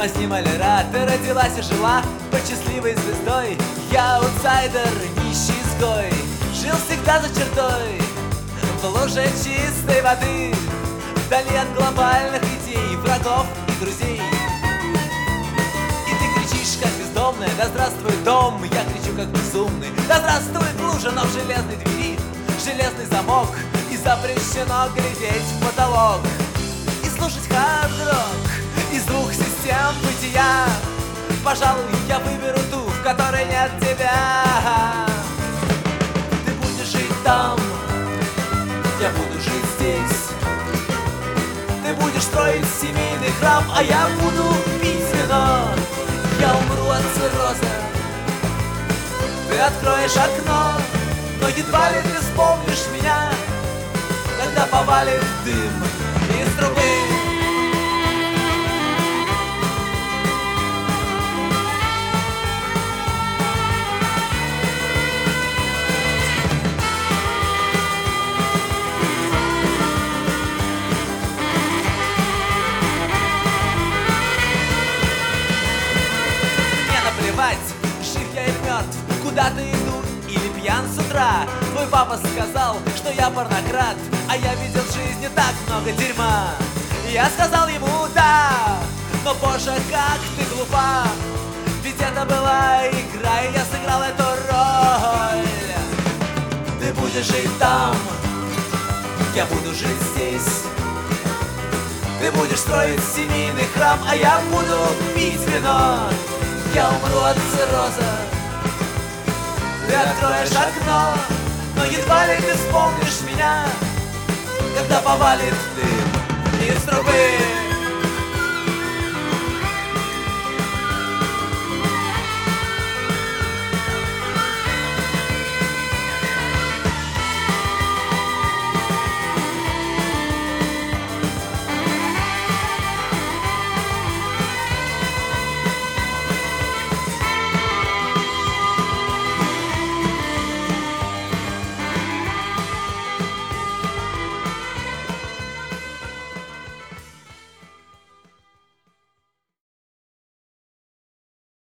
Возьми маляра, ты родилась и жила под счастливой звездой. Я аутсайдер, нищий изгой, жил всегда за чертой, в луже чистой воды, вдали от глобальных идей, врагов и друзей. И ты кричишь, как бездомная: да здравствует дом! Я кричу, как безумный: да здравствует лужа! Но в железной двери железный замок, и запрещено глядеть в потолок и слушать хард-рок из двух систем бытия. Пожалуй, я выберу ту, в которой нет тебя. Ты будешь жить там, я буду жить здесь. Ты будешь строить семейный храм, а я буду пить вино. Я умру от цирроза, ты откроешь окно, но едва ли ты вспомнишь меня, когда повалит дым из трубы. Жив я или мертв, куда-то иду или пьян с утра. Твой папа сказал, что я порнократ, а я видел в жизни так много дерьма. Я сказал ему да, но боже, как ты глупа. Ведь это была игра, и я сыграл эту роль. Ты будешь жить там, я буду жить здесь. Ты будешь строить семейный храм, а я буду пить вино. Я умру от цирроза, ты откроешь окно, но едва ли ты вспомнишь меня, когда повалит дым из трубы.